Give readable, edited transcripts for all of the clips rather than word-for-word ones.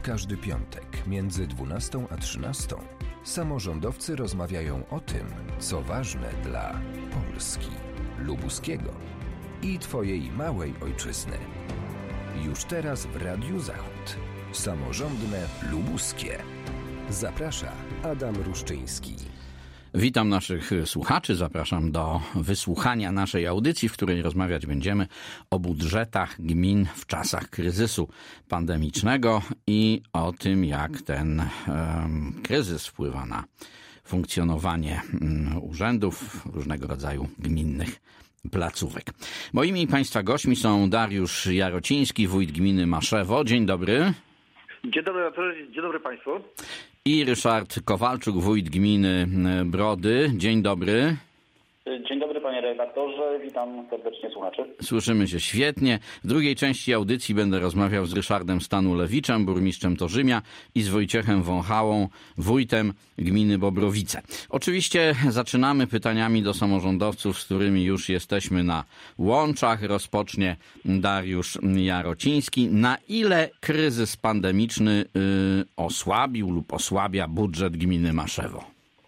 każdy piątek między 12 a 13 samorządowcy rozmawiają o tym, co ważne dla Polski, lubuskiego i Twojej małej ojczyzny. Już teraz w Radiu Zachód. Samorządne lubuskie. Zaprasza Adam Ruszczyński. Witam naszych słuchaczy, zapraszam do wysłuchania naszej audycji, w której rozmawiać będziemy o budżetach gmin w czasach kryzysu pandemicznego i o tym, jak ten kryzys wpływa na funkcjonowanie urzędów, różnego rodzaju gminnych placówek. Moimi Państwa gośćmi są Dariusz Jarociński, wójt gminy Maszewo. Dzień dobry. Dzień dobry, dzień dobry Państwu. I Ryszard Kowalczuk, wójt gminy Brody. Dzień dobry. Dzień dobry panie redaktorze, witam serdecznie słuchaczy. Słyszymy się świetnie. W drugiej części audycji będę rozmawiał z Ryszardem Stanulewiczem, burmistrzem Torzymia i z Wojciechem Wąchałą, wójtem gminy Bobrowice. Oczywiście zaczynamy pytaniami do samorządowców, z którymi już jesteśmy na łączach. Rozpocznie Dariusz Jarociński. Na ile kryzys pandemiczny osłabił lub osłabia budżet gminy Maszewo?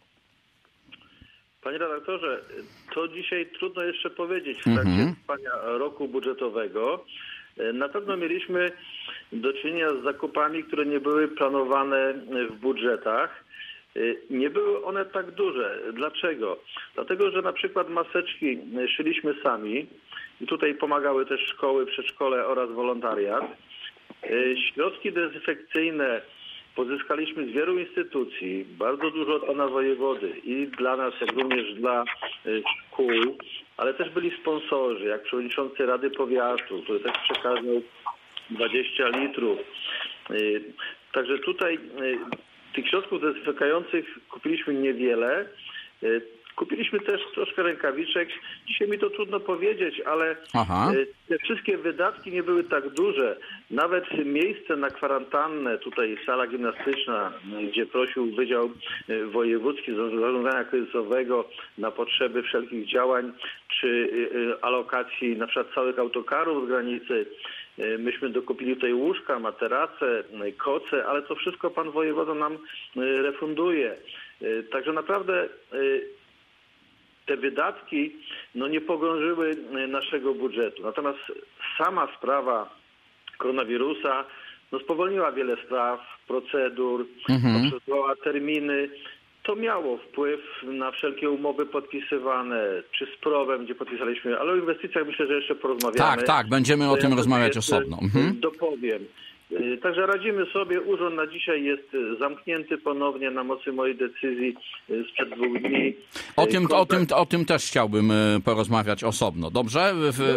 Panie redaktorze, to dzisiaj trudno jeszcze powiedzieć w trakcie trwania roku budżetowego. Na pewno mieliśmy do czynienia z zakupami, które nie były planowane w budżetach. Nie były one tak duże. Dlaczego? Dlatego, że na przykład maseczki szyliśmy sami i tutaj pomagały też szkoły, przedszkole oraz wolontariat. Środki dezynfekcyjne pozyskaliśmy z wielu instytucji, bardzo dużo od pana wojewody i dla nas, jak również dla szkół, ale też byli sponsorzy, jak przewodniczący Rady Powiatu, który też przekazał 20 litrów. Także tutaj tych środków dezynfekujących kupiliśmy niewiele. Kupiliśmy też troszkę rękawiczek. Dzisiaj mi to trudno powiedzieć, ale te wszystkie wydatki nie były tak duże. Nawet miejsce na kwarantannę, tutaj sala gimnastyczna, gdzie prosił Wydział Wojewódzki Zarządzania Kryzysowego na potrzeby wszelkich działań, czy alokacji na przykład całych autokarów z granicy. Myśmy dokupili tutaj łóżka, materace, koce, ale to wszystko pan wojewoda nam refunduje. Także naprawdę te wydatki nie pogrążyły naszego budżetu. Natomiast sama sprawa koronawirusa spowolniła wiele spraw, procedur, poprzedzała terminy. To miało wpływ na wszelkie umowy podpisywane, czy z PROW-em, gdzie podpisaliśmy, ale o inwestycjach myślę, że jeszcze porozmawiamy. Tak, będziemy o tym rozmawiać osobno. Dopowiem. Także radzimy sobie. Urząd na dzisiaj jest zamknięty ponownie na mocy mojej decyzji sprzed 2 dni. O tym też chciałbym porozmawiać osobno. Dobrze?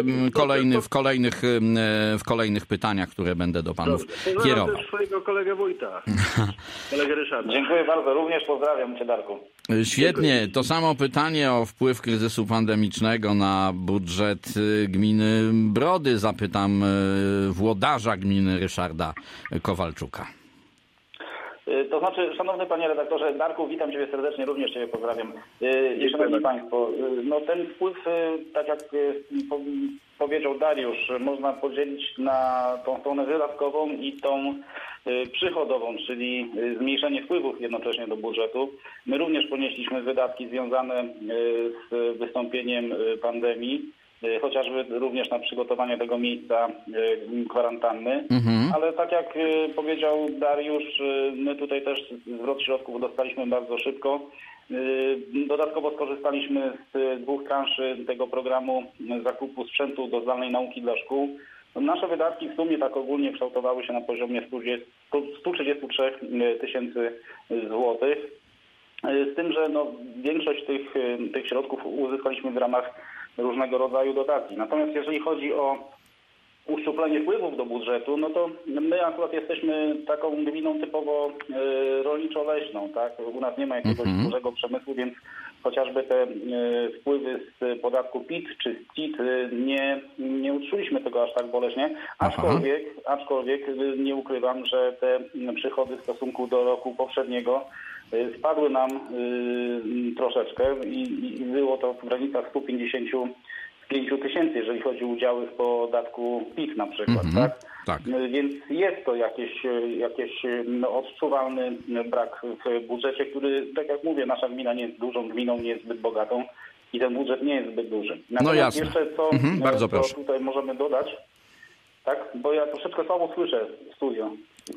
W kolejnych pytaniach, które będę do panów kierował. Pozdrawiam też swojego kolegę wójta, kolegę Ryszarda. Dziękuję bardzo. Również pozdrawiam cię, Darku. Świetnie. To samo pytanie o wpływ kryzysu pandemicznego na budżet gminy Brody zapytam włodarza gminy Ryszarda Kowalczuka. To znaczy, szanowny panie redaktorze, Darku, witam ciebie serdecznie, również ciebie pozdrawiam. Szanowni państwo, ten wpływ, tak jak powiedział Dariusz, można podzielić na tą stronę wydatkową i tą przychodową, czyli zmniejszenie wpływów jednocześnie do budżetu. My również ponieśliśmy wydatki związane z wystąpieniem pandemii, chociażby również na przygotowanie tego miejsca kwarantanny. Ale tak jak powiedział Dariusz, my tutaj też zwrot środków dostaliśmy bardzo szybko. Dodatkowo skorzystaliśmy z 2 transzy tego programu zakupu sprzętu do zdalnej nauki dla szkół. Nasze wydatki w sumie tak ogólnie kształtowały się na poziomie 133 tysięcy złotych. Z tym, że większość tych środków uzyskaliśmy w ramach różnego rodzaju dotacji. Natomiast jeżeli chodzi o uszczuplenie wpływów do budżetu, to my akurat jesteśmy taką gminą typowo rolniczo-leśną, tak? U nas nie ma jakiegoś dużego przemysłu, więc chociażby te wpływy z podatku PIT czy z CIT nie uczuliśmy tego aż tak boleśnie, aczkolwiek nie ukrywam, że te przychody w stosunku do roku poprzedniego spadły nam troszeczkę i było to w granicach 150 5 000, jeżeli chodzi o udziały w podatku PIT na przykład, tak? Tak. Więc jest to jakiś odczuwalny brak w budżecie, który, tak jak mówię, nasza gmina nie jest dużą gminą, nie jest zbyt bogatą i ten budżet nie jest zbyt duży. Natomiast jasne. jeszcze Bardzo co proszę. tutaj możemy dodać, tak? Bo ja troszeczkę słabo słyszę w studio.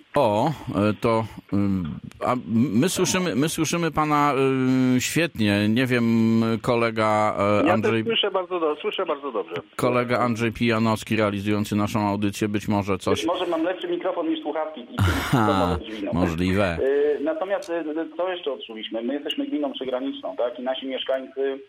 To a my słyszymy pana świetnie. Nie wiem, kolega Andrzej... Słyszę bardzo dobrze. Kolega Andrzej Pijanowski realizujący naszą audycję być może coś... Być może mam lepszy mikrofon niż słuchawki. Możliwe. Natomiast co jeszcze odczuliśmy? My jesteśmy gminą przygraniczną, tak? I nasi mieszkańcy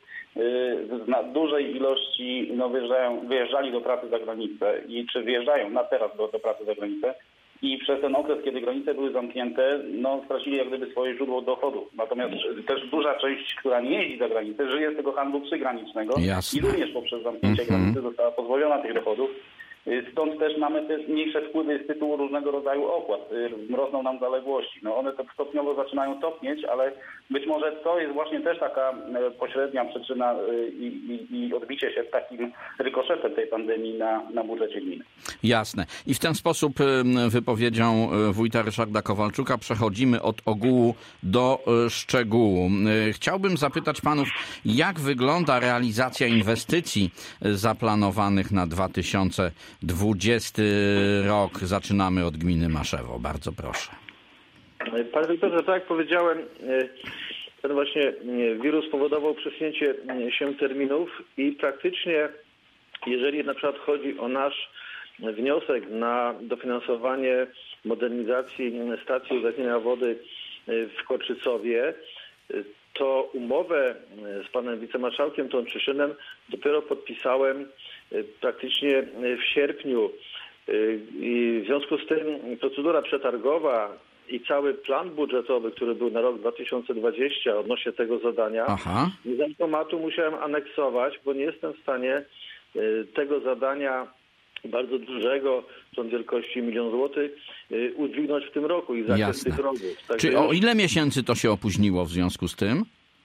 w dużej ilości wyjeżdżali do pracy za granicę i czy wyjeżdżają na teraz do pracy za granicę i przez ten okres, kiedy granice były zamknięte, stracili jak gdyby swoje źródło dochodu. Natomiast też duża część, która nie jeździ za granicę, żyje z tego handlu przygranicznego. Jasne. I również poprzez zamknięcie granicy została pozbawiona tych dochodów. Stąd też mamy te mniejsze wpływy z tytułu różnego rodzaju opłat. Rosną nam zaległości. One to stopniowo zaczynają topnieć, ale być może to jest właśnie też taka pośrednia przyczyna i odbicie się takim rykoszetem tej pandemii na budżecie gminy. Jasne. I w ten sposób wypowiedzią wójta Ryszarda Kowalczuka przechodzimy od ogółu do szczegółu. Chciałbym zapytać panów, jak wygląda realizacja inwestycji zaplanowanych na 2020 rok. Zaczynamy od gminy Maszewo. Bardzo proszę. Panie Wiktorze, tak jak powiedziałem, ten właśnie wirus spowodował przesunięcie się terminów i praktycznie, jeżeli na przykład chodzi o nasz wniosek na dofinansowanie modernizacji stacji uzdatniania wody w Korczycowie, to umowę z panem wicemarszałkiem Tomczyszynem dopiero podpisałem praktycznie w sierpniu. I w związku z tym procedura przetargowa i cały plan budżetowy, który był na rok 2020 odnośnie tego zadania, z automatu musiałem aneksować, bo nie jestem w stanie tego zadania bardzo dużego, tą wielkości 1 000 000 złotych, udźwignąć w tym roku i zakres tych robót. Czy o ile miesięcy to się opóźniło w związku z tym?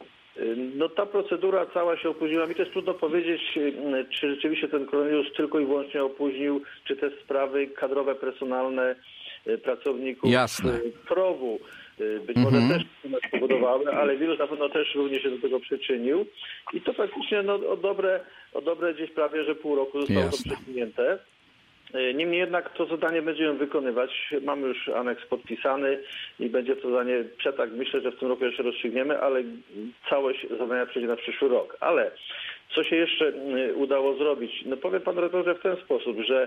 Ta procedura cała się opóźniła. Mi też trudno powiedzieć, czy rzeczywiście ten koronawirus tylko i wyłącznie opóźnił, czy te sprawy kadrowe, personalne pracowników PROW-u być może też spowodowały, ale wirus na pewno też również się do tego przyczynił. I to praktycznie o dobre gdzieś prawie, że pół roku zostało to przesunięte. Niemniej jednak to zadanie będziemy wykonywać. Mamy już aneks podpisany i będzie to zadanie przetarg. Myślę, że w tym roku jeszcze rozstrzygniemy, ale całość zadania przejdzie na przyszły rok. Ale co się jeszcze udało zrobić? Powiem panu redaktorze w ten sposób, że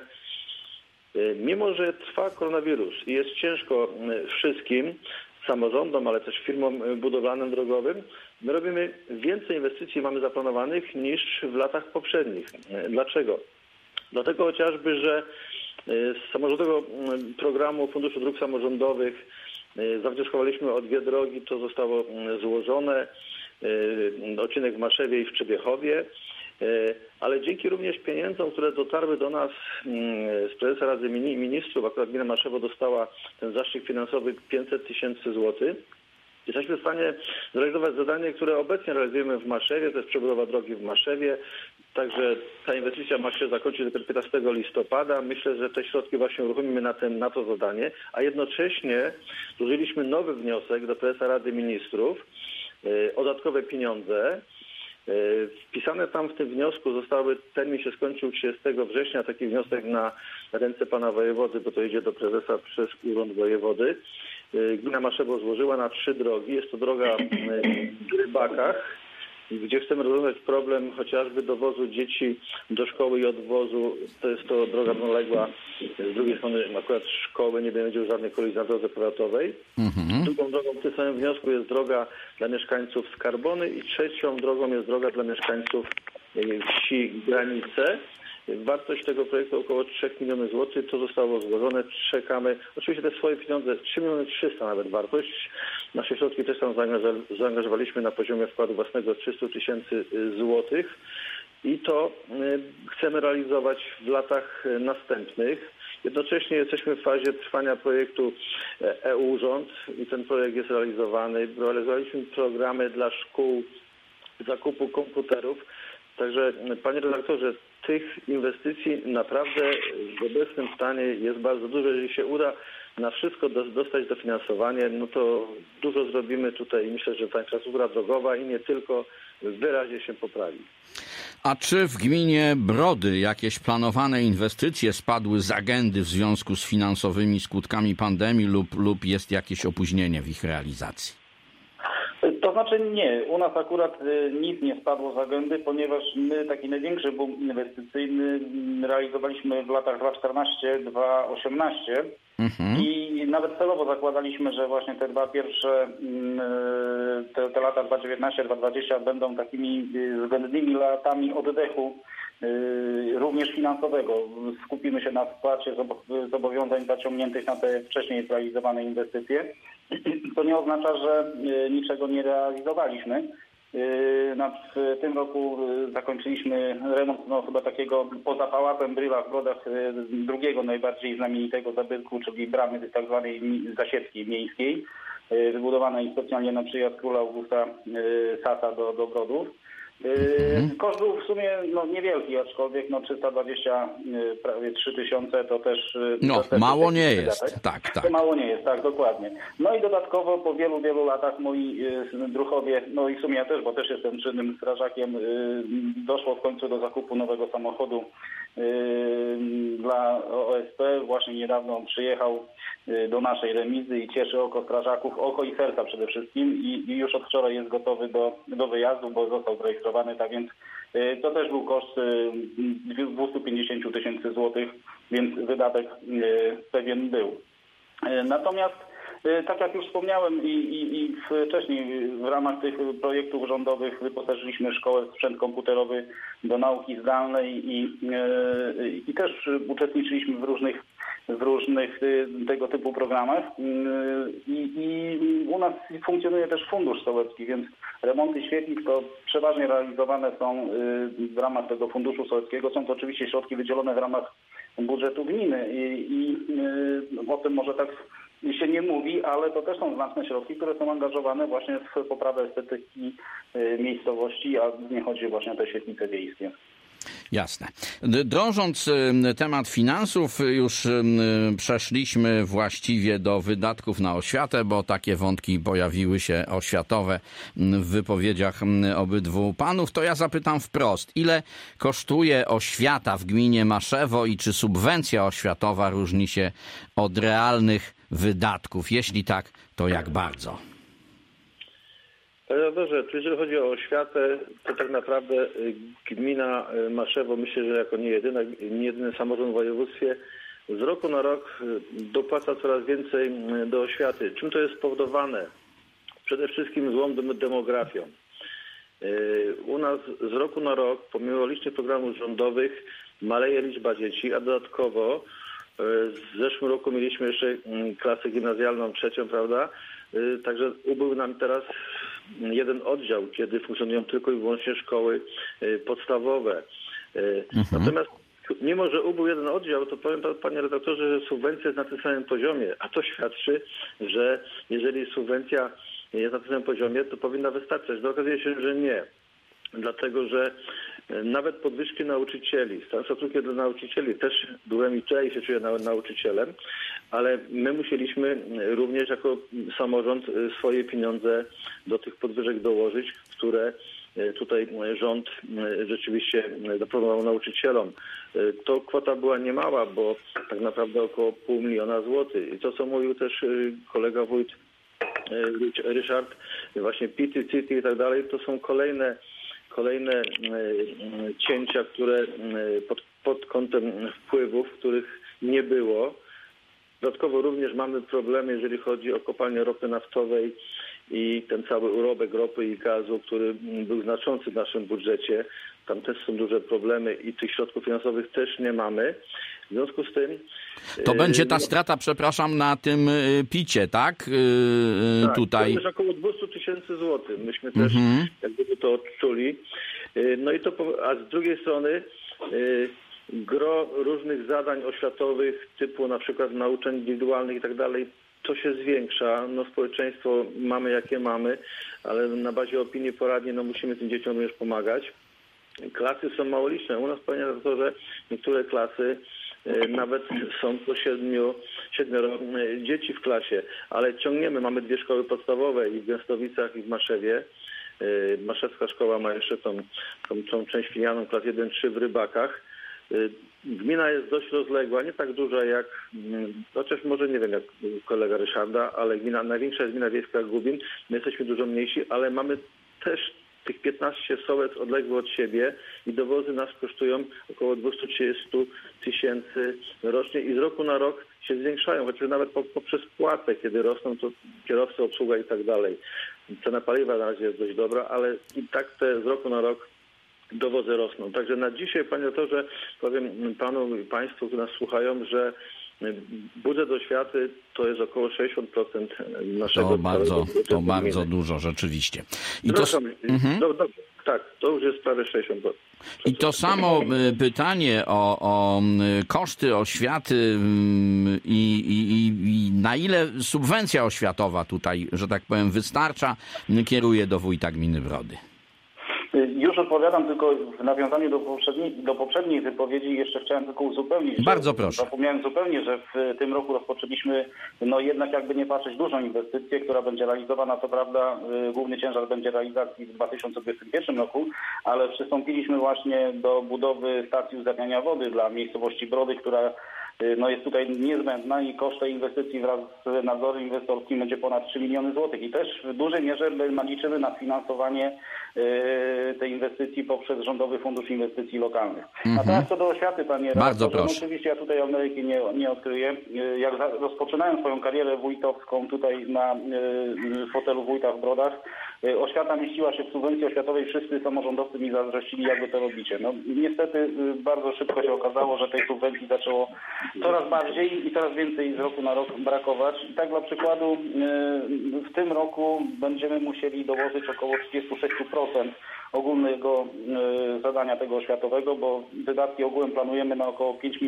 mimo że trwa koronawirus i jest ciężko wszystkim samorządom, ale też firmom budowlanym, drogowym, my robimy więcej inwestycji, mamy zaplanowanych niż w latach poprzednich. Dlaczego? Dlatego chociażby, że z samorządowego programu Funduszu Dróg Samorządowych zawnioskowaliśmy o 2 drogi, to zostało złożone, odcinek w Maszewie i w Trzebiechowie, ale dzięki również pieniądzom, które dotarły do nas z prezesa Rady Ministrów, akurat gmina Maszewo dostała ten zastrzyk finansowy 500 000 złotych. Jesteśmy w stanie zrealizować zadanie, które obecnie realizujemy w Maszewie, to jest przebudowa drogi w Maszewie. Także ta inwestycja ma się zakończyć dopiero 15 listopada. Myślę, że te środki właśnie uruchomimy na to zadanie, a jednocześnie złożyliśmy nowy wniosek do prezesa Rady Ministrów o dodatkowe pieniądze. Wpisane tam w tym wniosku termin się skończył 30 września, taki wniosek na ręce pana wojewody, bo to idzie do prezesa przez urząd wojewody. Gmina Maszewo złożyła na 3 drogi. Jest to droga w Rybakach, gdzie chcemy rozwiązać problem chociażby dowozu dzieci do szkoły i odwozu. To jest to droga równoległa. Z drugiej strony akurat szkoły nie będzie żadnej kolizji na drodze powiatowej. Drugą drogą w tym samym wniosku jest droga dla mieszkańców Skarbony i trzecią drogą jest droga dla mieszkańców wsi Granice. Wartość tego projektu około 3 milionów złotych. To zostało złożone. Czekamy. Oczywiście te swoje pieniądze, 3 300 000 nawet wartość. Nasze środki też tam zaangażowaliśmy na poziomie wkładu własnego 300 000 złotych. I to chcemy realizować w latach następnych. Jednocześnie jesteśmy w fazie trwania projektu e-Urząd i ten projekt jest realizowany. Realizowaliśmy programy dla szkół zakupu komputerów. Także, panie redaktorze, tych inwestycji naprawdę w obecnym stanie jest bardzo dużo. Jeżeli się uda na wszystko dostać dofinansowanie, no to dużo zrobimy tutaj. Myślę, że ta infrastruktura drogowa i nie tylko wyraźnie się poprawi. A czy w gminie Brody jakieś planowane inwestycje spadły z agendy w związku z finansowymi skutkami pandemii lub jest jakieś opóźnienie w ich realizacji? To znaczy nie. U nas akurat nic nie spadło z agendy, ponieważ my taki największy boom inwestycyjny realizowaliśmy w latach 2014-2018 i nawet celowo zakładaliśmy, że właśnie te dwa pierwsze, te lata 2019-2020 będą takimi względnymi latami oddechu, również finansowego. Skupimy się na spłacie zobowiązań zaciągniętych na te wcześniej zrealizowane inwestycje. To nie oznacza, że niczego nie realizowaliśmy. W tym roku zakończyliśmy remont chyba takiego poza Pałacem Bryla w Brodach drugiego najbardziej znamienitego zabytku, czyli bramy tak zwanej Zasieckiej miejskiej, wybudowanej specjalnie na przyjazd króla Augusta Sasa do Brodów. Koszt był w sumie niewielki, aczkolwiek 320 prawie 3000 to też... mało nie jest, tak. To mało nie jest, tak, dokładnie. No i dodatkowo po wielu latach moi druhowie, no i w sumie ja też, bo też jestem czynnym strażakiem, doszło w końcu do zakupu nowego samochodu dla OSP. Właśnie niedawno przyjechał do naszej remizy i cieszy oko strażaków, oko i serca przede wszystkim i już od wczoraj jest gotowy do wyjazdu, bo został zarejestrowany, tak więc to też był koszt 250 000 złotych, więc wydatek pewien był. Natomiast tak jak już wspomniałem i wcześniej w ramach tych projektów rządowych wyposażyliśmy szkołę w sprzęt komputerowy do nauki zdalnej i też uczestniczyliśmy w różnych tego typu programach i u nas funkcjonuje też fundusz sołecki, więc remonty świetlic to przeważnie realizowane są w ramach tego funduszu sołeckiego. Są to oczywiście środki wydzielone w ramach budżetu gminy i o tym może tak się nie mówi, ale to też są znaczne środki, które są angażowane właśnie w poprawę estetyki miejscowości, a nie chodzi właśnie o te świetlice wiejskie. Jasne. Drążąc temat finansów, już przeszliśmy właściwie do wydatków na oświatę, bo takie wątki pojawiły się oświatowe w wypowiedziach obydwu panów. To ja zapytam wprost, ile kosztuje oświata w gminie Maszewo i czy subwencja oświatowa różni się od realnych wydatków? Jeśli tak, to jak bardzo? Panie redaktorze, jeżeli chodzi o oświatę, to tak naprawdę gmina Maszewo, myślę, że jako nie jedyny samorząd w województwie, z roku na rok dopłaca coraz więcej do oświaty. Czym to jest spowodowane? Przede wszystkim złą demografią. U nas z roku na rok, pomimo licznych programów rządowych, maleje liczba dzieci, a dodatkowo w zeszłym roku mieliśmy jeszcze klasę gimnazjalną trzecią, prawda? Także ubył nam teraz jeden oddział, kiedy funkcjonują tylko i wyłącznie szkoły podstawowe. Natomiast mimo, że ubył jeden oddział, to powiem panie redaktorze, że subwencja jest na tym samym poziomie, a to świadczy, że jeżeli subwencja jest na tym samym poziomie, to powinna wystarczać. To okazuje się, że nie. Dlatego, że nawet podwyżki nauczycieli, z całym szacunkiem dla nauczycieli, też byłem i wczoraj się czuję nauczycielem, ale my musieliśmy również jako samorząd swoje pieniądze do tych podwyżek dołożyć, które tutaj rząd rzeczywiście zaproponował nauczycielom. To kwota była niemała, bo tak naprawdę około 500 000 złotych. I to, co mówił też kolega wójt Ryszard, właśnie PIT-y, CIT-y i tak dalej, to są kolejne cięcia, które pod kątem wpływów, których nie było. Dodatkowo również mamy problemy, jeżeli chodzi o kopalnię ropy naftowej i ten cały urobek ropy i gazu, który był znaczący w naszym budżecie. Tam też są duże problemy i tych środków finansowych też nie mamy. W związku z tym... To będzie ta strata, przepraszam, na tym picie, tak? Tak, tutaj. To też około 200 000 złotych. Myśmy też jakby to odczuli. No i to, a z drugiej strony gro różnych zadań oświatowych typu na przykład nauczeń indywidualnych i tak dalej, to się zwiększa. No społeczeństwo mamy jakie mamy, ale na bazie opinii poradniej musimy tym dzieciom również pomagać. klasy są mało liczne. U nas, panie redaktorze, niektóre klasy nawet są po 7 dzieci w klasie, ale ciągniemy. Mamy 2 szkoły podstawowe i w Gęstowicach, i w Maszewie. Maszewska szkoła ma jeszcze tą część filialną klas 1-3 w Rybakach. Gmina jest dość rozległa, nie tak duża jak, chociaż może nie wiem jak kolega Ryszarda, ale największa jest gmina wiejska Gubin. My jesteśmy dużo mniejsi, ale mamy też tych 15 sołec odległe od siebie i dowozy nas kosztują około 230 000 rocznie i z roku na rok się zwiększają, chociaż nawet poprzez płatę, kiedy rosną, to kierowcy, obsługa i tak dalej. Cena paliwa na razie jest dość dobra, ale i tak te z roku na rok dowozy rosną. Także na dzisiaj, panie doktorze, powiem panu i państwu, którzy nas słuchają, że budżet oświaty to jest około 60% naszego... To bardzo dużo, rzeczywiście. Tak, to już jest prawie 60%. I to samo pytanie o koszty oświaty i na ile subwencja oświatowa tutaj, że tak powiem, wystarcza, kieruje do wójta gminy Brody. Już odpowiadam, tylko w nawiązaniu do poprzedniej wypowiedzi jeszcze chciałem tylko uzupełnić. Bardzo proszę. Zapomniałem zupełnie, że w tym roku rozpoczęliśmy jednak jakby nie patrzeć dużą inwestycję, która będzie realizowana, co prawda główny ciężar będzie realizacji w 2021 roku, ale przystąpiliśmy właśnie do budowy stacji uzdatniania wody dla miejscowości Brody, która jest tutaj niezbędna i koszt tej inwestycji wraz z nadzorem inwestorskim będzie ponad 3 miliony złotych. I też w dużej mierze liczymy na finansowanie tej inwestycji poprzez Rządowy Fundusz Inwestycji Lokalnych. Natomiast co do oświaty, panie redaktorze, oczywiście ja tutaj Ameryki nie odkryję. Jak rozpoczynałem swoją karierę wójtowską tutaj na fotelu wójta w Brodach, oświata mieściła się w subwencji oświatowej, wszyscy samorządowcy mi zazdrościli, jak wy to robicie. Niestety bardzo szybko się okazało, że tej subwencji zaczęło coraz bardziej i coraz więcej z roku na rok brakować. I tak dla przykładu w tym roku będziemy musieli dołożyć około 36% ogólnego zadania tego oświatowego, bo wydatki ogółem planujemy na około 5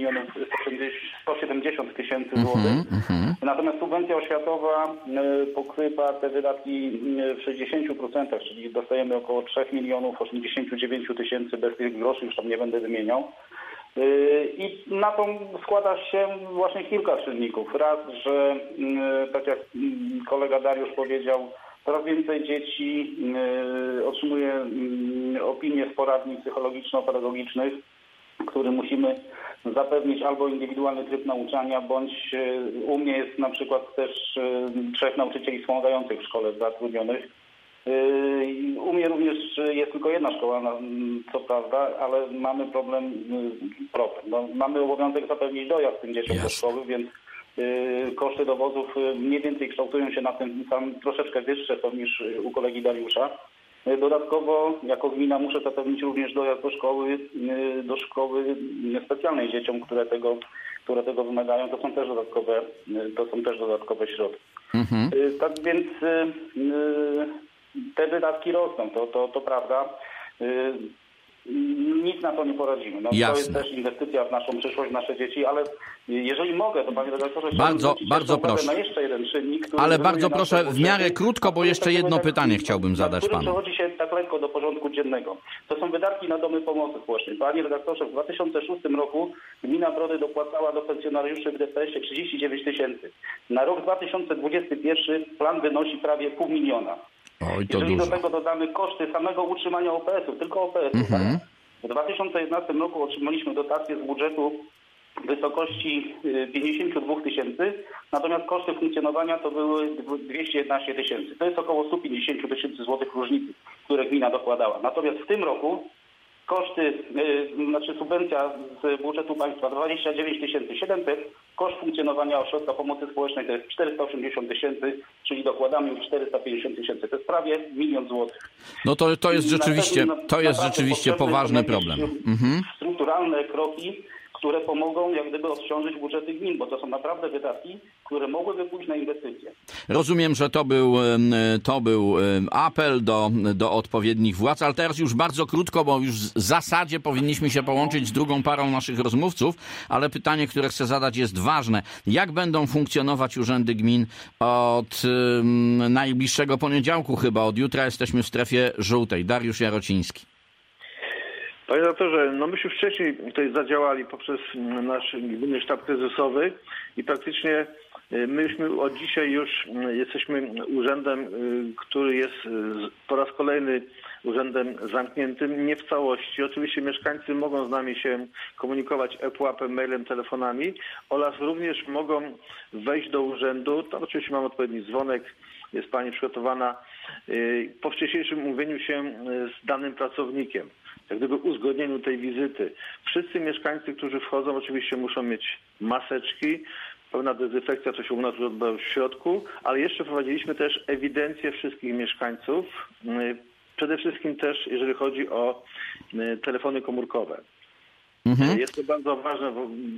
170 000 złotych. Natomiast subwencja oświatowa pokrywa te wydatki w 60%, czyli dostajemy około 3 89 000 bez tych groszy, już tam nie będę wymieniał. I na to składa się właśnie kilka czynników. Raz, że tak jak kolega Dariusz powiedział, coraz więcej dzieci otrzymuje opinie z poradni psychologiczno-pedagogicznych, którym musimy zapewnić albo indywidualny tryb nauczania, bądź u mnie jest na przykład też 3 nauczycieli wspomagających w szkole zatrudnionych. U mnie również jest tylko jedna szkoła, co prawda, ale mamy problem. Mamy obowiązek zapewnić dojazd tym dzieciom do szkoły, więc koszty dowozów mniej więcej kształtują się na tym samym, troszeczkę wyższe są niż u kolegi Dariusza. Dodatkowo jako gmina muszę zapewnić również dojazd do szkoły specjalnej dzieciom, które tego wymagają. To są też dodatkowe środki. Tak więc te wydatki rosną, to prawda. Nic na to nie poradzimy. To jest też inwestycja w naszą przyszłość, w nasze dzieci, ale jeżeli mogę, to panie redaktorze, bardzo proszę. Na jeszcze jeden czynnik, który ale bardzo proszę w miarę krótko, bo jeszcze jedno pytanie chciałbym zadać panu. Przechodzi się tak lekko do porządku dziennego. To są wydatki na domy pomocy społecznej. Panie redaktorze, w 2006 roku gmina Brody dopłacała do pensjonariuszy w DPS-ie 39 000. Na rok 2021 plan wynosi prawie 500 000. Jeżeli do tego dodamy koszty samego utrzymania OPS-ów, tylko OPS-ów, tak? W 2011 roku otrzymaliśmy dotację z budżetu w wysokości 52 000, natomiast koszty funkcjonowania to były 211 000. To jest około 150 000 złotych różnicy, które gmina dokładała. Natomiast w tym roku koszty, subwencja z budżetu państwa 29 700, koszt funkcjonowania ośrodka pomocy społecznej to jest 480 000, czyli dokładamy już 450 000. To jest prawie 1 000 000 złotych. To jest rzeczywiście poważny problem. Strukturalne kroki, które pomogą jak gdyby odciążyć budżety gmin, bo to są naprawdę wydatki, które mogłyby pójść na inwestycje. Rozumiem, że to był apel do odpowiednich władz, ale teraz już bardzo krótko, bo już w zasadzie powinniśmy się połączyć z drugą parą naszych rozmówców, ale pytanie, które chcę zadać, jest ważne. Jak będą funkcjonować urzędy gmin od najbliższego poniedziałku chyba? Od jutra jesteśmy w strefie żółtej. Dariusz Jarociński. Panie doktorze, no myśmy wcześniej tutaj zadziałali poprzez nasz Gminny Sztab Kryzysowy i praktycznie myśmy od dzisiaj już jesteśmy urzędem, który jest po raz kolejny urzędem zamkniętym, nie w całości. Oczywiście mieszkańcy mogą z nami się komunikować ePUAP-em, mailem, telefonami oraz również mogą wejść do urzędu. Tam oczywiście mam odpowiedni dzwonek, jest pani przygotowana po wcześniejszym umówieniu się z danym pracownikiem, jak gdyby uzgodnieniu tej wizyty. Wszyscy mieszkańcy, którzy wchodzą, oczywiście muszą mieć maseczki, pełna dezynfekcja, co się u nas odbywa w środku, ale jeszcze prowadziliśmy też ewidencję wszystkich mieszkańców, przede wszystkim też jeżeli chodzi o telefony komórkowe. Jest to bardzo ważne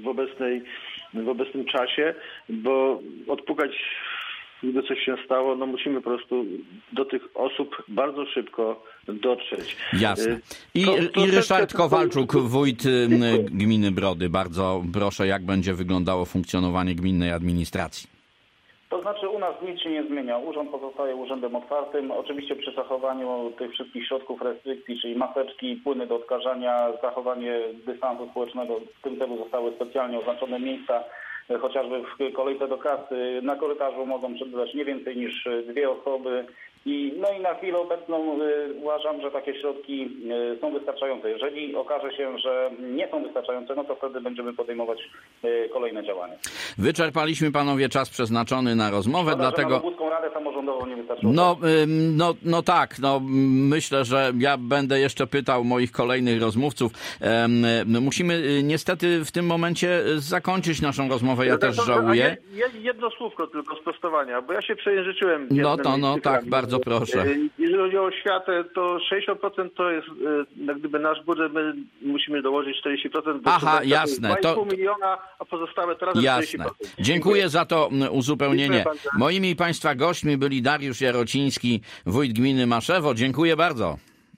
w obecnym czasie, bo odpukać, gdyby coś się stało, no musimy po prostu do tych osób bardzo szybko dotrzeć. Jasne. I Ryszard Kowalczuk, wójt gminy Brody. Bardzo proszę, jak będzie wyglądało funkcjonowanie gminnej administracji? To znaczy u nas nic się nie zmienia. Urząd pozostaje urzędem otwartym. Oczywiście przy zachowaniu tych wszystkich środków restrykcji, czyli maseczki, płyny do odkażania, zachowanie dystansu społecznego. W tym celu zostały specjalnie oznaczone miejsca, chociażby w kolejce do kasy. Na korytarzu mogą przebywać nie więcej niż 2 osoby. I na chwilę obecną uważam, że takie środki są wystarczające. Jeżeli okaże się, że nie są wystarczające, no to wtedy będziemy podejmować kolejne działania. Wyczerpaliśmy panowie czas przeznaczony na rozmowę, dlatego... Na Lubuską Radę Samorządową nie wystarczyło. No tak, myślę, że ja będę jeszcze pytał moich kolejnych rozmówców. Musimy niestety w tym momencie zakończyć naszą rozmowę, ja też żałuję. Jedno słówko tylko sprostowania, bo ja się przejęzyczyłem. Tak, bardzo proszę. Jeżeli chodzi o oświatę, to 60% to jest jak gdyby nasz budżet, my musimy dołożyć 40%. Aha, jasne. 2,5 miliona, a pozostałe to razem 40%. Dziękuję za to uzupełnienie. Moimi i państwa gośćmi byli Dariusz Jarociński, wójt gminy Maszewo. Dziękuję bardzo.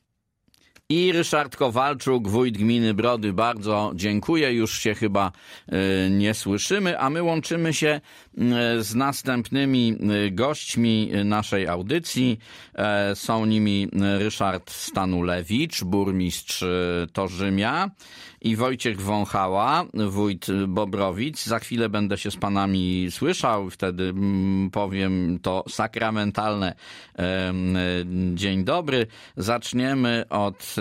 I Ryszard Kowalczuk, wójt gminy Brody. Bardzo dziękuję. Już się chyba nie słyszymy, a my łączymy się z następnymi gośćmi naszej audycji. Są nimi Ryszard Stanulewicz, burmistrz Torzymia, i Wojciech Wąchała, wójt Bobrowic. Za chwilę będę się z panami słyszał, wtedy powiem to sakramentalne dzień dobry. Zaczniemy od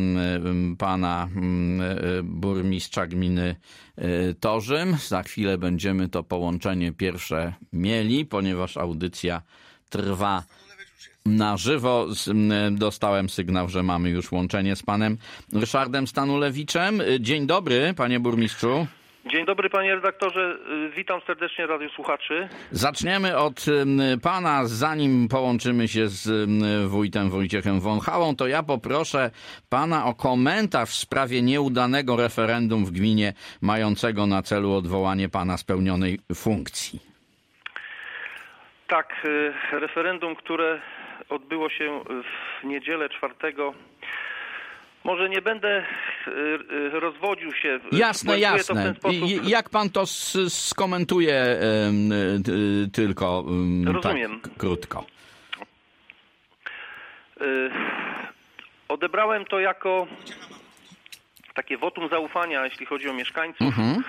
pana burmistrza gminy Torzym. Za chwilę będziemy to połączenie pierwsze mieli, ponieważ audycja trwa na żywo. Dostałem sygnał, że mamy już łączenie z panem Ryszardem Stanulewiczem. Dzień dobry, panie burmistrzu. Dzień dobry, panie redaktorze. Witam serdecznie radiosłuchaczy. Zaczniemy od pana. Zanim połączymy się z wójtem Wojciechem Wąchałą, to ja poproszę pana o komentarz w sprawie nieudanego referendum w gminie mającego na celu odwołanie pana z pełnionej funkcji. Tak, referendum, które odbyło się w niedzielę 4. Może nie będę rozwodził się. Jasne. To w ten sposób. Jak pan to skomentuje tylko rozumiem. Tak krótko? Odebrałem to jako takie wotum zaufania, jeśli chodzi o mieszkańców.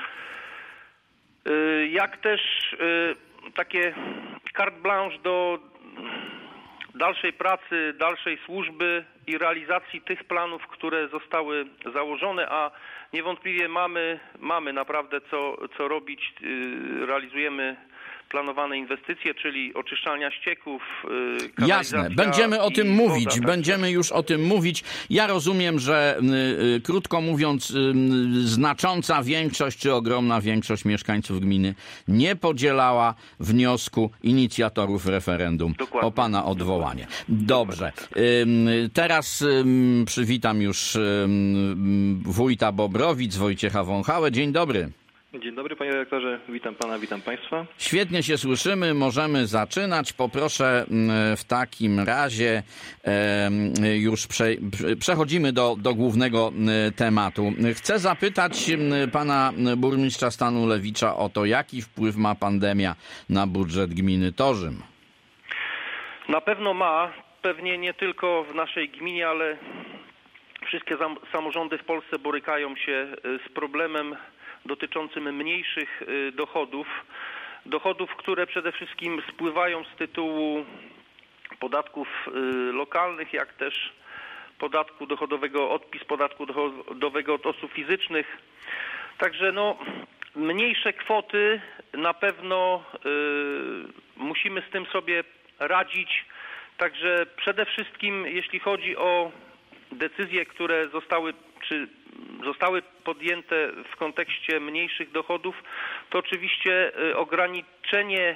Jak też takie carte blanche do dalszej pracy, dalszej służby i realizacji tych planów, które zostały założone, a niewątpliwie mamy naprawdę co robić. Realizujemy planowane inwestycje, czyli oczyszczalnia ścieków, Jasne, będziemy o tym mówić, będziemy już o tym mówić. Ja rozumiem, że krótko mówiąc, znacząca większość czy ogromna większość mieszkańców gminy nie podzielała wniosku inicjatorów referendum o pana odwołanie. Dobrze. Teraz przywitam już wójta Bobrowic, Wojciecha Wąchałę. Dzień dobry. Dzień dobry, panie redaktorze. Witam pana, witam państwa. Świetnie się słyszymy, możemy zaczynać. Poproszę w takim razie, już przechodzimy do głównego tematu. Chcę zapytać pana burmistrza Stanulewicza o to, jaki wpływ ma pandemia na budżet gminy Torzym. Na pewno ma, pewnie nie tylko w naszej gminie, ale w wszystkie samorządy w Polsce borykają się z problemem dotyczącym mniejszych dochodów, które przede wszystkim spływają z tytułu podatków lokalnych, jak też podatku dochodowego, odpis podatku dochodowego od osób fizycznych. Także mniejsze kwoty na pewno musimy z tym sobie radzić. Także przede wszystkim jeśli chodzi o decyzje, które zostały podjęte w kontekście mniejszych dochodów, to oczywiście ograniczenie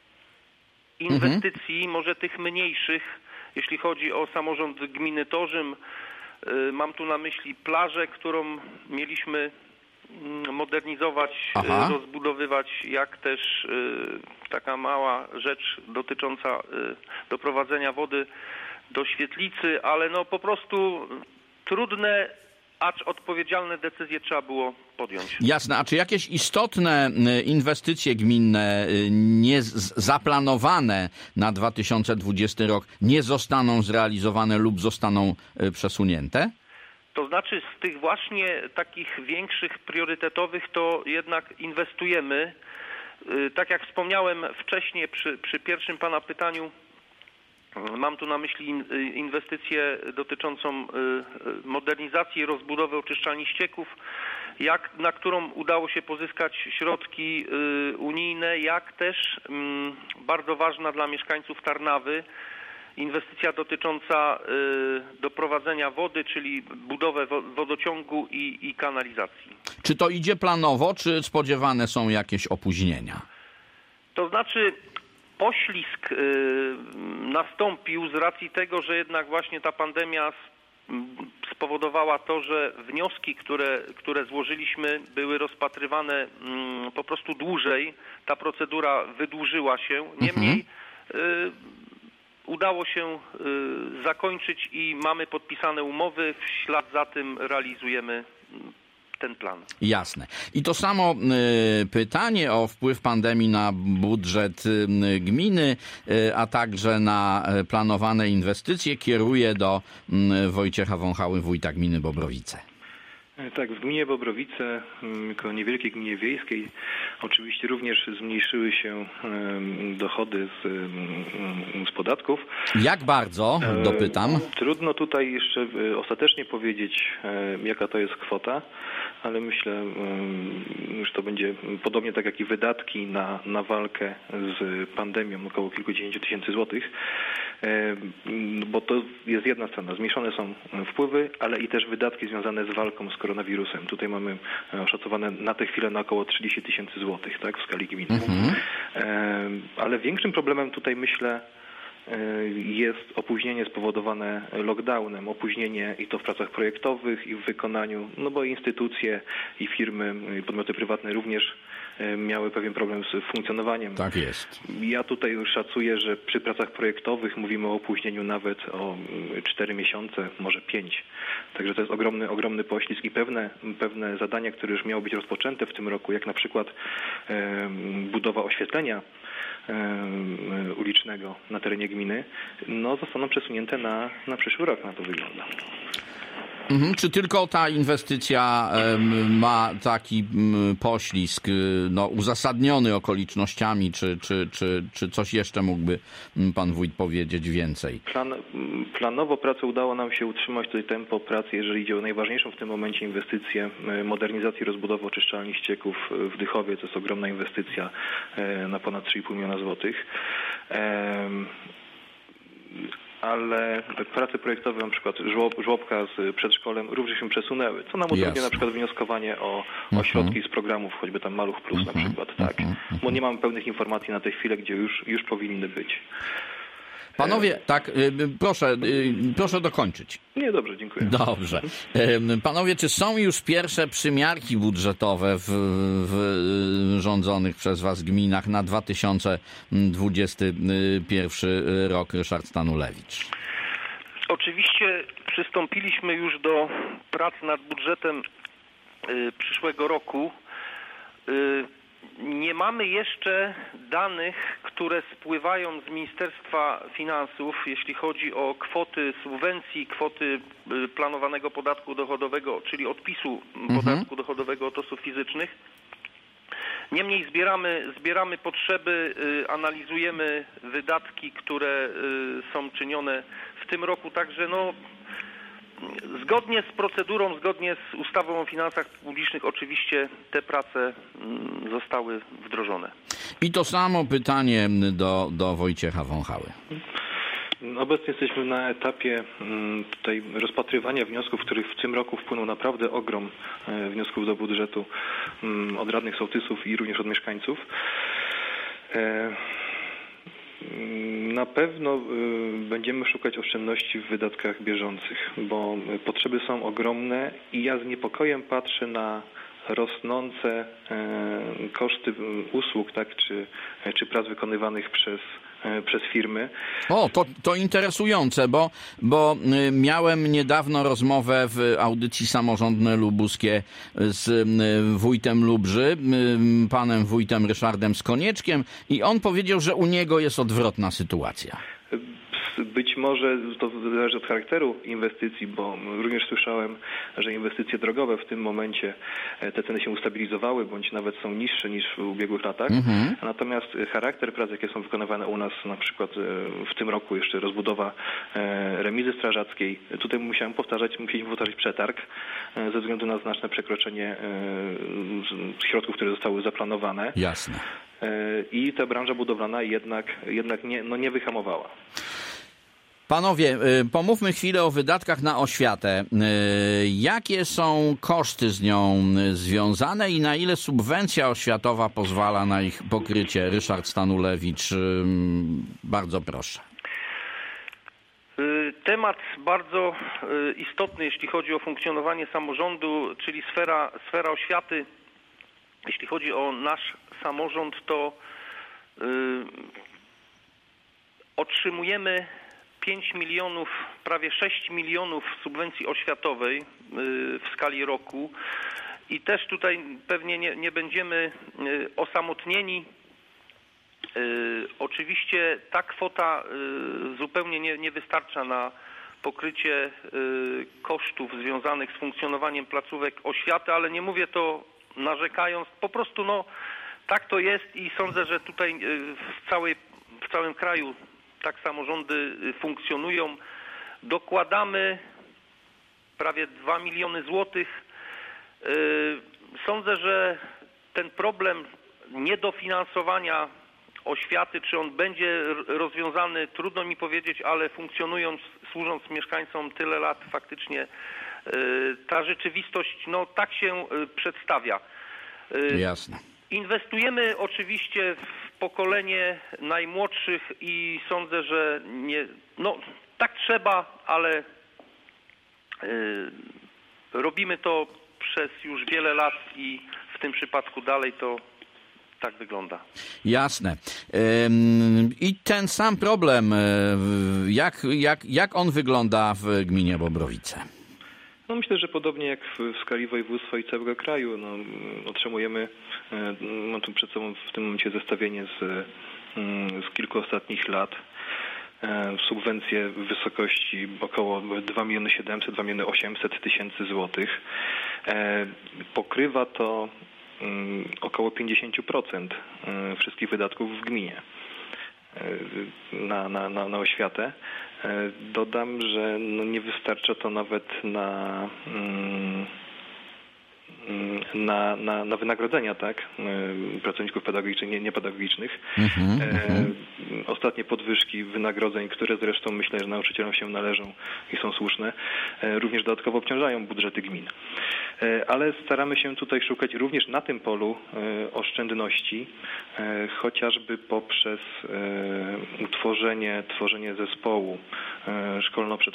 inwestycji, może tych mniejszych, jeśli chodzi o samorząd gminy Torzym. Mam tu na myśli plażę, którą mieliśmy modernizować, rozbudowywać, jak też taka mała rzecz dotycząca doprowadzenia wody do świetlicy, ale po prostu trudne, acz odpowiedzialne decyzje trzeba było podjąć. Jasne, a czy jakieś istotne inwestycje gminne zaplanowane na 2020 rok nie zostaną zrealizowane lub zostaną przesunięte? To znaczy z tych właśnie takich większych, priorytetowych to jednak inwestujemy. Tak jak wspomniałem wcześniej przy pierwszym pana pytaniu, mam tu na myśli inwestycję dotyczącą modernizacji i rozbudowy oczyszczalni ścieków, na którą udało się pozyskać środki unijne, jak też bardzo ważna dla mieszkańców Tarnawy inwestycja dotycząca doprowadzenia wody, czyli budowę wodociągu i kanalizacji. Czy to idzie planowo, czy spodziewane są jakieś opóźnienia? To znaczy poślizg nastąpił z racji tego, że jednak właśnie ta pandemia spowodowała to, że wnioski, które złożyliśmy, były rozpatrywane po prostu dłużej. Ta procedura wydłużyła się. Niemniej udało się zakończyć i mamy podpisane umowy. W ślad za tym realizujemy ten plan. Jasne. I to samo pytanie o wpływ pandemii na budżet gminy, a także na planowane inwestycje kieruję do Wojciecha Wąchały, wójta gminy Bobrowice. Tak, w gminie Bobrowice, jako niewielkiej gminie wiejskiej, oczywiście również zmniejszyły się dochody z podatków. Jak bardzo? Dopytam. Trudno tutaj jeszcze ostatecznie powiedzieć, jaka to jest kwota, ale myślę, że to będzie podobnie tak jak i wydatki na walkę z pandemią, około kilkudziesięciu tysięcy złotych, bo to jest jedna strona. Zmniejszone są wpływy, ale i też wydatki związane z walką z koronawirusem. Tutaj mamy oszacowane na tę chwilę na około 30 tysięcy złotych, tak, w skali gminy. Ale większym problemem tutaj, myślę, jest opóźnienie spowodowane lockdownem, opóźnienie i to w pracach projektowych i w wykonaniu, no bo instytucje i firmy, i podmioty prywatne również miały pewien problem z funkcjonowaniem. Tak jest. Ja tutaj szacuję, że przy pracach projektowych mówimy o opóźnieniu nawet o 4 miesiące, może 5. Także to jest ogromny poślizg i pewne zadania, które już miały być rozpoczęte w tym roku, jak na przykład budowa oświetlenia ulicznego na terenie gminy, no zostaną przesunięte na przyszły rok, na to wygląda. Czy tylko ta inwestycja ma taki poślizg uzasadniony okolicznościami, czy coś jeszcze mógłby pan wójt powiedzieć więcej? Planowo pracy udało nam się utrzymać tutaj tempo pracy, jeżeli idzie o najważniejszą w tym momencie inwestycję modernizacji i rozbudowy oczyszczalni ścieków w Dychowie. To jest ogromna inwestycja na ponad 3,5 miliona złotych. Ale prace projektowe, na przykład żłobka z przedszkolem, również się przesunęły, co nam utrudnia na przykład wnioskowanie o środki z programów, choćby tam Maluch Plus na przykład, tak, bo nie mamy pełnych informacji na tę chwilę, gdzie już powinny być. Panowie, tak, proszę dokończyć. Nie, dobrze, dziękuję. Dobrze. Panowie, czy są już pierwsze przymiarki budżetowe w rządzonych przez was gminach na 2021 rok? Ryszard Stanulewicz. Oczywiście przystąpiliśmy już do prac nad budżetem przyszłego roku. Nie mamy jeszcze danych, które spływają z Ministerstwa Finansów, jeśli chodzi o kwoty subwencji, kwoty planowanego podatku dochodowego, czyli odpisu podatku dochodowego od osób fizycznych. Niemniej zbieramy potrzeby, analizujemy wydatki, które są czynione w tym roku, także zgodnie z procedurą, zgodnie z ustawą o finansach publicznych oczywiście te prace zostały wdrożone. I to samo pytanie do Wojciecha Wąchały. Obecnie jesteśmy na etapie tutaj rozpatrywania wniosków, których w tym roku wpłynął naprawdę ogrom wniosków do budżetu od radnych, sołtysów i również od mieszkańców. Na pewno będziemy szukać oszczędności w wydatkach bieżących, bo potrzeby są ogromne i ja z niepokojem patrzę na rosnące koszty usług, tak, czy prac wykonywanych przez firmy. O, to interesujące, bo miałem niedawno rozmowę w audycji Samorządne Lubuskie z wójtem Lubrzy, panem wójtem Ryszardem Skonieczkiem, i on powiedział, że u niego jest odwrotna sytuacja. Być może to zależy od charakteru inwestycji, bo również słyszałem, że inwestycje drogowe w tym momencie te ceny się ustabilizowały, bądź nawet są niższe niż w ubiegłych latach. Natomiast charakter prac, jakie są wykonywane u nas, na przykład w tym roku jeszcze rozbudowa remizy strażackiej, tutaj musieliśmy powtarzać przetarg ze względu na znaczne przekroczenie środków, które zostały zaplanowane. Jasne. I ta branża budowlana jednak nie wyhamowała. Panowie, pomówmy chwilę o wydatkach na oświatę. Jakie są koszty z nią związane i na ile subwencja oświatowa pozwala na ich pokrycie? Ryszard Stanulewicz, bardzo proszę. Temat bardzo istotny, jeśli chodzi o funkcjonowanie samorządu, czyli sfera oświaty. Jeśli chodzi o nasz samorząd, to otrzymujemy 5 milionów, prawie 6 milionów subwencji oświatowej w skali roku i też tutaj pewnie nie będziemy osamotnieni. Oczywiście ta kwota zupełnie nie wystarcza na pokrycie kosztów związanych z funkcjonowaniem placówek oświaty, ale nie mówię to narzekając, po prostu tak to jest i sądzę, że tutaj w całym kraju tak samorządy funkcjonują. Dokładamy prawie 2 miliony złotych. Sądzę, że ten problem niedofinansowania oświaty, czy on będzie rozwiązany, trudno mi powiedzieć, ale funkcjonując, służąc mieszkańcom tyle lat, faktycznie ta rzeczywistość tak się przedstawia. Jasne. Inwestujemy oczywiście w pokolenie najmłodszych i sądzę, że tak trzeba, ale robimy to przez już wiele lat i w tym przypadku dalej to tak wygląda. Jasne. I ten sam problem, jak on wygląda w gminie Bobrowice? Myślę, że podobnie jak w skali województwa i całego kraju, otrzymujemy, mam tu przed sobą w tym momencie zestawienie z kilku ostatnich lat, subwencje w wysokości około 2 700 000, 2 800 000 złotych. Pokrywa to około 50% wszystkich wydatków w gminie na oświatę. Dodam, że nie wystarcza to nawet na wynagrodzenia, tak, pracowników pedagogicznych, niepedagogicznych. Ostatnie podwyżki wynagrodzeń, które zresztą myślę, że nauczycielom się należą i są słuszne, również dodatkowo obciążają budżety gmin. Ale staramy się tutaj szukać również na tym polu oszczędności, chociażby poprzez tworzenie zespołu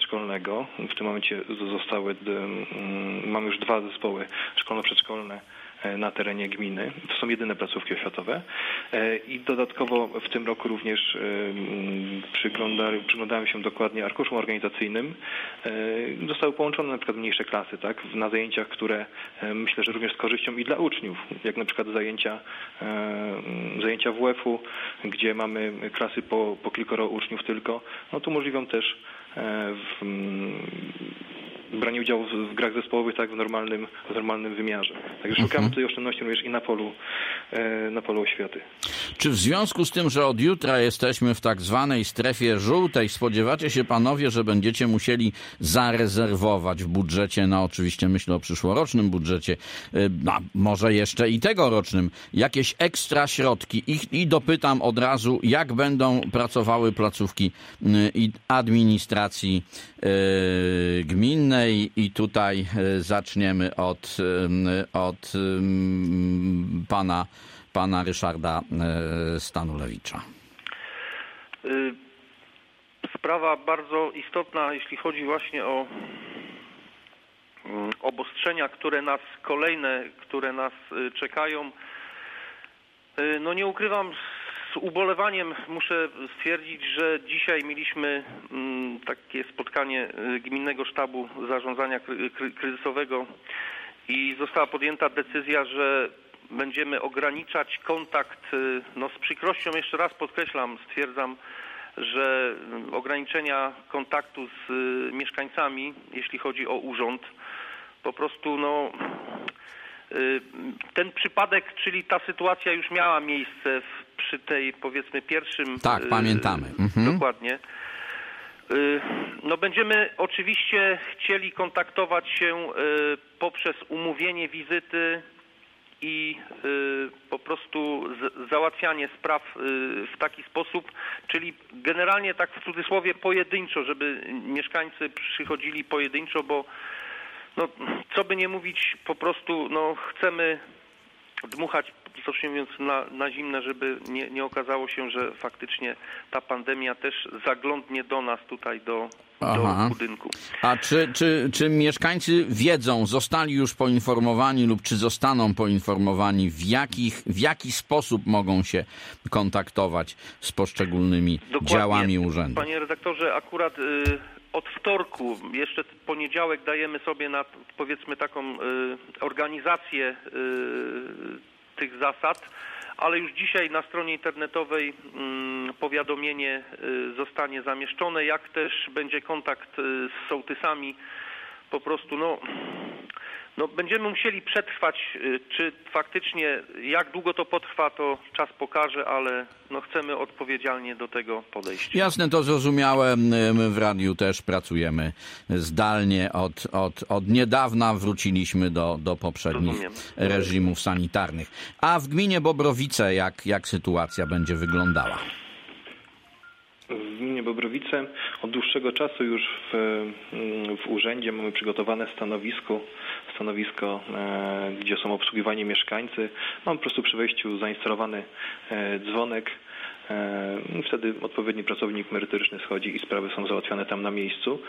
szkolno-przedszkolnego. W tym momencie mamy już 2 zespoły szkolno-przedszkolne na terenie gminy. To są jedyne placówki oświatowe. I dodatkowo w tym roku również przyglądałem się dokładnie arkuszom organizacyjnym. Zostały połączone na przykład mniejsze klasy, tak, na zajęciach, które myślę, że również z korzyścią i dla uczniów, jak na przykład zajęcia WF-u, gdzie mamy klasy po kilkoro uczniów tylko, no to umożliwią też branie udziału w grach zespołowych tak w normalnym wymiarze. Także szukamy tutaj oszczędności również i na polu oświaty. Czy w związku z tym, że od jutra jesteśmy w tak zwanej strefie żółtej, spodziewacie się panowie, że będziecie musieli zarezerwować w budżecie, oczywiście myślę o przyszłorocznym budżecie, może jeszcze i tegorocznym, jakieś ekstra środki i dopytam od razu, jak będą pracowały placówki administracji gminnej i tutaj zaczniemy od pana Ryszarda Stanulewicza. Sprawa bardzo istotna, jeśli chodzi właśnie o obostrzenia, które nas czekają. No nie ukrywam, z ubolewaniem muszę stwierdzić, że dzisiaj mieliśmy takie spotkanie Gminnego Sztabu Zarządzania Kryzysowego i została podjęta decyzja, że będziemy ograniczać kontakt, z przykrością jeszcze raz podkreślam, stwierdzam, że ograniczenia kontaktu z mieszkańcami, jeśli chodzi o urząd, po prostu ten przypadek, czyli ta sytuacja już miała miejsce przy tej, powiedzmy, pierwszym... Tak, pamiętamy. Dokładnie. Będziemy oczywiście chcieli kontaktować się poprzez umówienie wizyty i po prostu załatwianie spraw w taki sposób, czyli generalnie tak w cudzysłowie pojedynczo, żeby mieszkańcy przychodzili pojedynczo, bo co by nie mówić, po prostu chcemy dmuchać, stocznie mówiąc, na zimne, żeby nie okazało się, że faktycznie ta pandemia też zaglądnie do nas tutaj, do budynku. A czy mieszkańcy wiedzą, zostali już poinformowani lub czy zostaną poinformowani, w jaki sposób mogą się kontaktować z poszczególnymi działami urzędu? Panie redaktorze, akurat od wtorku, jeszcze poniedziałek dajemy sobie na, powiedzmy, taką organizację tych zasad, ale już dzisiaj na stronie internetowej powiadomienie zostanie zamieszczone, jak też będzie kontakt z sołtysami. Po prostu będziemy musieli przetrwać, czy faktycznie jak długo to potrwa, to czas pokaże, ale chcemy odpowiedzialnie do tego podejść. Jasne, to zrozumiałe. My w radiu też pracujemy zdalnie. Od niedawna wróciliśmy do poprzednich reżimów sanitarnych. A w gminie Bobrowice jak sytuacja będzie wyglądała? W gminie Bobrowice od dłuższego czasu już w urzędzie mamy przygotowane stanowisko, gdzie są obsługiwani mieszkańcy. Mam po prostu przy wejściu zainstalowany dzwonek. Wtedy odpowiedni pracownik merytoryczny schodzi i sprawy są załatwiane tam na miejscu.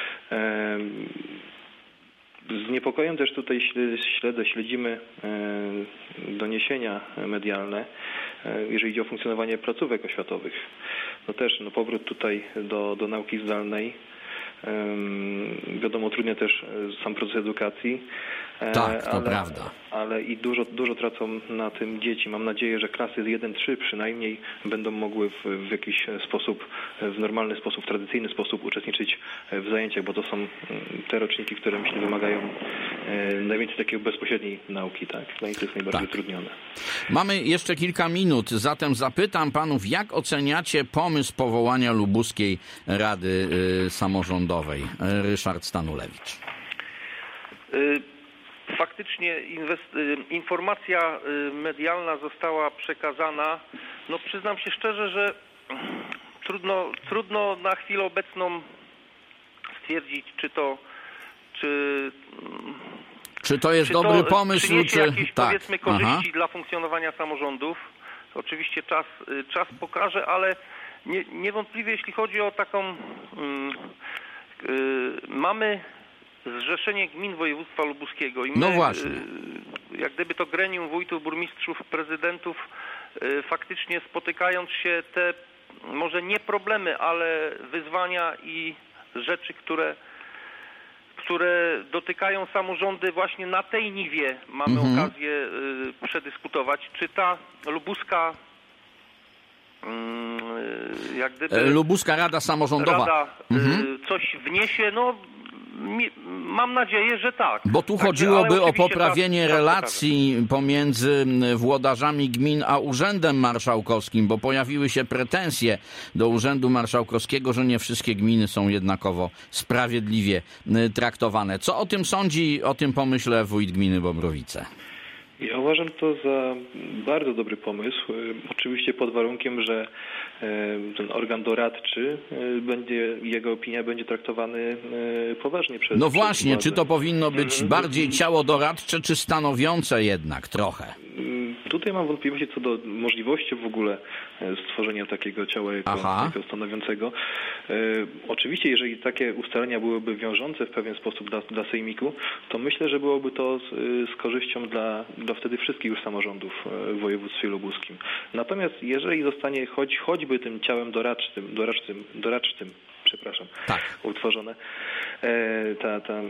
Z niepokojem też tutaj śledzimy doniesienia medialne, jeżeli chodzi o funkcjonowanie placówek oświatowych. Też powrót tutaj do nauki zdalnej. Wiadomo, utrudnia też sam proces edukacji. Tak, to prawda. Ale i dużo tracą na tym dzieci. Mam nadzieję, że klasy 1-3 przynajmniej będą mogły w jakiś sposób, w normalny sposób, w tradycyjny sposób uczestniczyć w zajęciach, bo to są te roczniki, które myślę wymagają najwięcej takiej bezpośredniej nauki, tak? Dla nich to jest najbardziej utrudnione. Mamy jeszcze kilka minut, zatem zapytam panów, jak oceniacie pomysł powołania Lubuskiej Rady Samorządowej? Ryszard Stanulewicz. Faktycznie informacja medialna została przekazana. Przyznam się szczerze, że trudno na chwilę obecną stwierdzić, czy to jest dobry pomysł, czy jakieś, powiedzmy, korzyści dla funkcjonowania samorządów. Oczywiście czas pokaże, ale niewątpliwie jeśli chodzi o taką mamy Zrzeszenie Gmin Województwa Lubuskiego i my, właśnie. jak gdyby to gremium wójtów, burmistrzów, prezydentów, faktycznie spotykając się, te może nie problemy, ale wyzwania i rzeczy, które dotykają samorządy właśnie na tej niwie mamy okazję przedyskutować. Czy ta lubuska jak gdyby Lubuska Rada Samorządowa coś wniesie? No mam nadzieję, że tak. Bo tu chodziłoby o poprawienie relacji pomiędzy włodarzami gmin a Urzędem Marszałkowskim, bo pojawiły się pretensje do Urzędu Marszałkowskiego, że nie wszystkie gminy są jednakowo sprawiedliwie traktowane. Co o tym sądzi, o tym pomyśle wójt gminy Bobrowice? Ja uważam to za bardzo dobry pomysł. Oczywiście pod warunkiem, że ten organ doradczy jego opinia będzie traktowany poważnie przez No właśnie, czy to powinno być bardziej ciało doradcze, czy stanowiące jednak trochę? Tutaj mam wątpliwości co do możliwości w ogóle stworzenia takiego ciała jako stanowiącego. Oczywiście, jeżeli takie ustalenia byłyby wiążące w pewien sposób dla sejmiku, to myślę, że byłoby to z korzyścią dla wtedy wszystkich już samorządów w województwie lubuskim. Natomiast jeżeli zostanie choćby tym ciałem doradczym, utworzone ta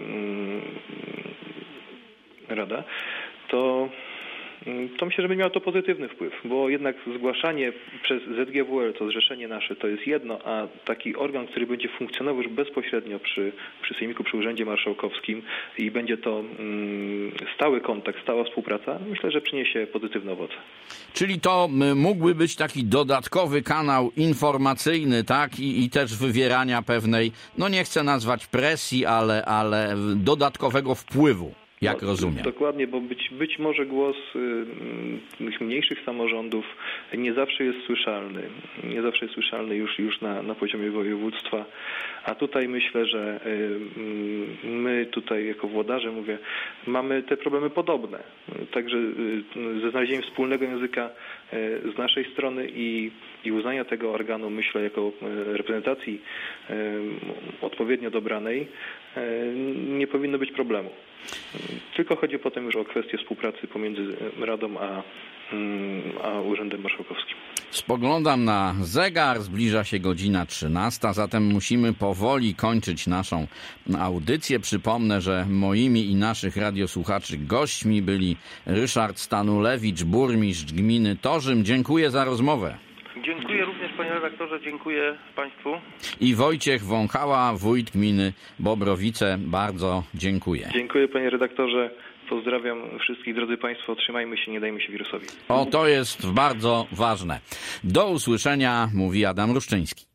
rada, to myślę, że będzie miało to pozytywny wpływ, bo jednak zgłaszanie przez ZGWL, to zrzeszenie nasze, to jest jedno, a taki organ, który będzie funkcjonował już bezpośrednio przy sejmiku, przy Urzędzie Marszałkowskim i będzie to stały kontakt, stała współpraca, myślę, że przyniesie pozytywne owoce. Czyli to mógłby być taki dodatkowy kanał informacyjny, tak? I też wywierania pewnej, no nie chcę nazwać presji, ale dodatkowego wpływu. Jak rozumiem. Dokładnie, bo być może głos tych mniejszych samorządów nie zawsze jest słyszalny. Nie zawsze jest słyszalny już na poziomie województwa. A tutaj myślę, że my tutaj jako włodarze, mamy te problemy podobne. Także ze znalezieniem wspólnego języka z naszej strony i uznania tego organu, myślę, jako reprezentacji odpowiednio dobranej, nie powinno być problemu. Tylko chodzi potem już o kwestię współpracy pomiędzy Radą a Urzędem Marszałkowskim. Spoglądam na zegar, zbliża się godzina 13, zatem musimy powoli kończyć naszą audycję. Przypomnę, że moimi i naszych radiosłuchaczy gośćmi byli Ryszard Stanulewicz, burmistrz gminy Torzym. Dziękuję za rozmowę. Dziękuję również, panie redaktorze, dziękuję państwu. I Wojciech Wąchała, wójt gminy Bobrowice, bardzo dziękuję. Dziękuję, panie redaktorze. Pozdrawiam wszystkich, drodzy państwo. Trzymajmy się, nie dajmy się wirusowi. To jest bardzo ważne. Do usłyszenia, mówi Adam Ruszczyński.